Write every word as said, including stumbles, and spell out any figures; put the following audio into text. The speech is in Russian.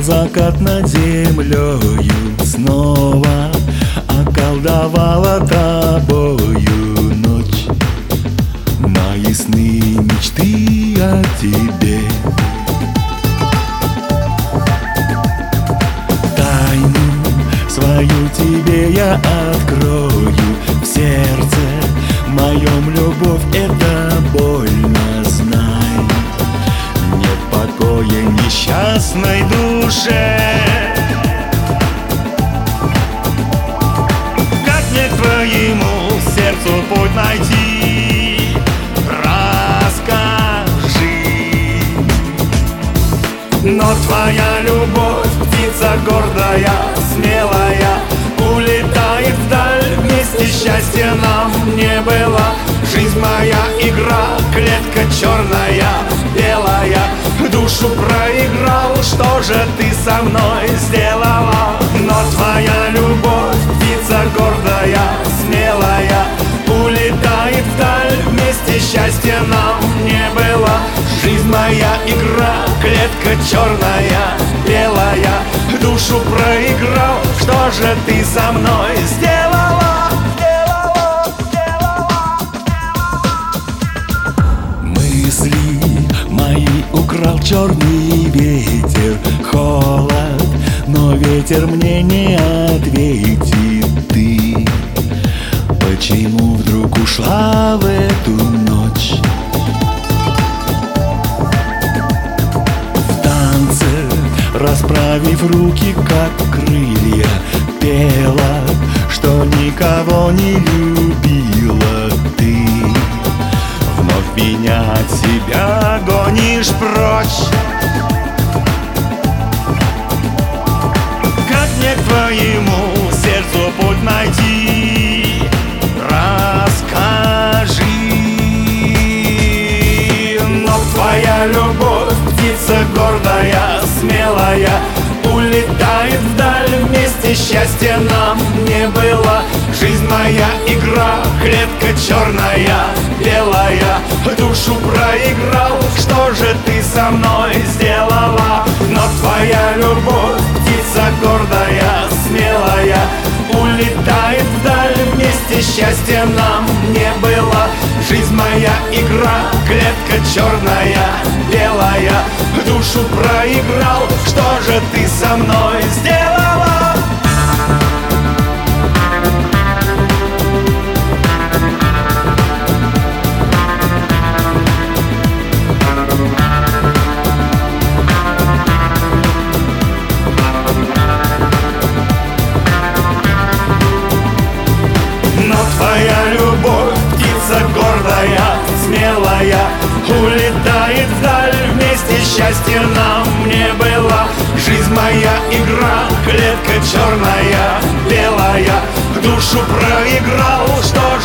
закат над землею снова околдовала тобою ночь. Мои сны, мечты о тебе. Тайну свою тебе я открою. В сердце моем любовь — это больно, знай. Нет покоя несчастной душе. Как мне к твоему сердцу путь найти? Расскажи. Но твоя любовь, птица гордая, смелая, улетает вдаль, вместе счастья нам не было. Жизнь моя игра, клетка черная, белая, душу проиграл, что же ты со мной сделала? Но твоя любовь, птица гордая, смелая, улетает вдаль, вместе счастья нам не было. Жизнь моя игра, клетка черная, белая, душу проиграл, что же ты со мной сделала? Сделала, сделала, сделала. Мысли мои украл черный ветер, холод, но ветер мне не ответит. Ты почему вдруг ушла в эту ночь? Расправив руки, как крылья, пела, что никого не любила ты. Вновь меня от себя гонишь прочь. Как мне к твоему сердцу путь найти? Расскажи. Но твоя любовь, птица гордая, смелая, улетает вдаль, вместе счастья нам не было. Жизнь моя игра, клетка черная, белая, душу проиграл, что же ты со мной сделала? Но твоя любовь, птица гордая, смелая, улетает вдаль, вместе счастья нам не было. Жизнь моя игра, клетка черная, белая, душу проиграл, что же ты со мной сделала? Но твоя любовь, птица гордая, смелая, улетает вдаль, вместе счастья нам не было. Жизнь моя игра, клетка черная, белая, душу проиграл, что